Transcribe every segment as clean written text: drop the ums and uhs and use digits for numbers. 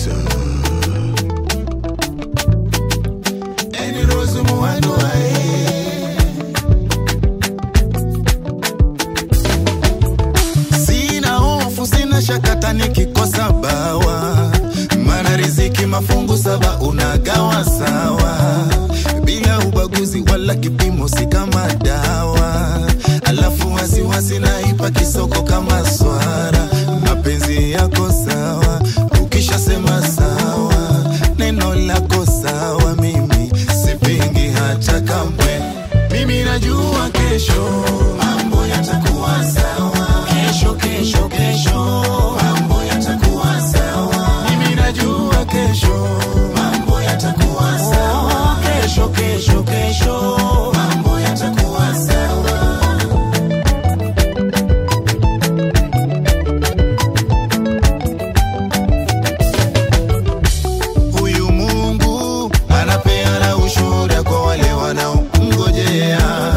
Sina hofu, sina shaka nikikosa bawa, maana riziki mafungu 7 unagawa sawa, bila ubaguzi wala kipimo, si kama dawa. Alafu wasiwasi naipa kisoko kama swara, mapenzi yako sawa, ukishasema sawa, neno lako sawa, mimi sipingi hata kamwe. Mimi najua kesho mambo yatakuwa sawa, kesho kesho kesho mambo yatakuwa sawa. Mimi najua kesho mambo yatakuwa sawa, kesho kesho kesho mambo yatakuwa sawa. Huyu Mungu anapeana ushuhuda kwa wale wanaomngojea.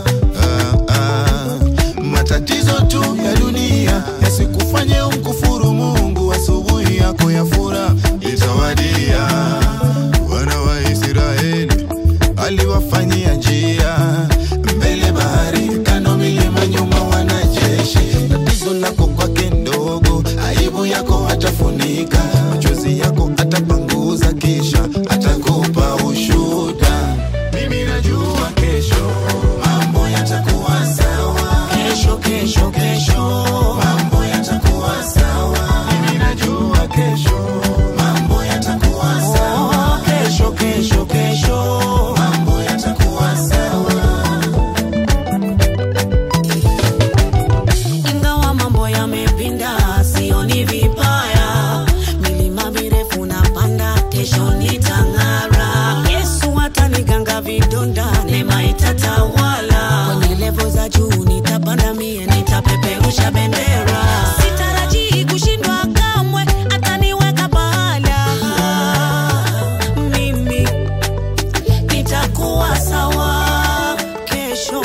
Matatizo tu ya dunia yasikufanye umkufuru Mungu. Asubuhi yako ya furaha itawadia. Wana wa Israeli aliwafanyia njia, mbele bahari, kando milima, nyuma wanajeshi. Tatizo lako kwake ndogo, aibu yako atafunika, machozi yako atapanguza, kisha atakupa ushuhuda. Mimi najua kesho mambo yatakuwa sawa, kesho kesho kesho mambo yatakuwa sawa. Mimi najua kesho mambo yatakuwa sawa, kesho kesho kesho mambo yatakuwa sawa. Ingawa mambo yamepinda, sioni vibaya, milima mirefu napanda, kesho nitang'ara. Yesu ataniganga vidonda, neema itatawala, kwenye level za juu nitapanda, mie nitapeperusha bendera. Sitarajii kushindwa kamwe, ataniweka pahala, mimi nitakuwa sawa, kesho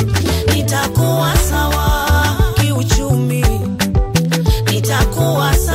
nitakuwa sawa, kiuchumi nitakuwa sawa.